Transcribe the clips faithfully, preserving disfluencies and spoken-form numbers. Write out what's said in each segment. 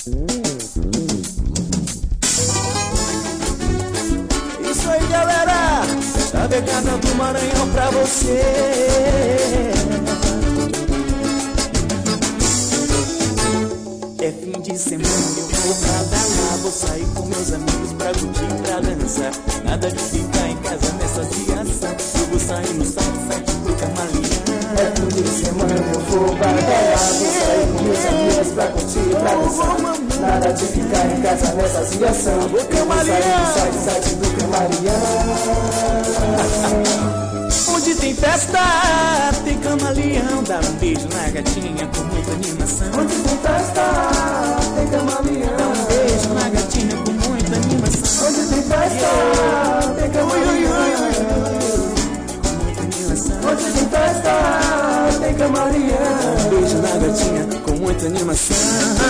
Isso aí, galera, Chavecada do Maranhão pra você. É fim de semana, eu vou pedalar, vou sair com meus amigos pra curtir, pra dançar. Nada de ficar em casa nessa fiação, eu vou sair no site, site do Camaleão. É fim de semana, eu vou pedalar, vou sair com meus amigos pra curtir, pra dançar. Nada de ficar em casa nessa fiação, eu vou sair no site, site do Camaleão. Onde tem festa, tem camaleão. Dá um beijo na gatinha com muita animação. Onde tem festa, tem camaleão. Dá um beijo na gatinha com muita animação. Onde tem festa, tem camaleão. Com muita animação. Onde tem festa, tem camaleão. Dá um beijo na gatinha com muita animação.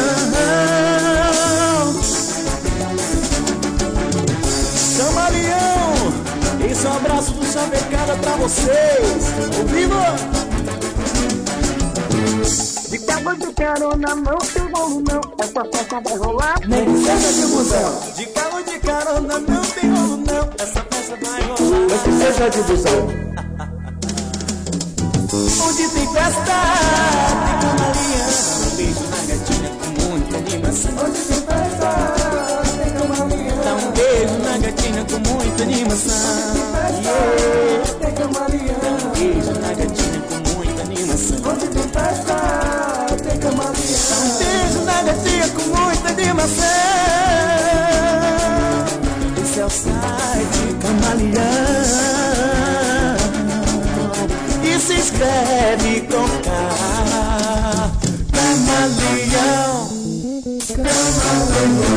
Camaleão, esse é um abraço do Chavecada pra vocês. Ouvindo? De carro de carona, não tem rolo não. Essa festa vai rolar. Nem que seja de busão, De carro de carona não tem rolo não. Essa festa vai nem rolar. que seja de busão. Onde tem festa, tem camaleão. Um beijo na gatinha com muita animação. Onde tem festa, tem camaleão. Dá um beijo na gatinha com muita animação. Yeah. Tem camaleão. Dá um beijo na gatinha com muita animação. Onde tem festa, tem Dá um camaleão. beijo na gatinha com muita animação. Esse é o site Camaleão. E se inscreve com K. Camaleão. Camaleão.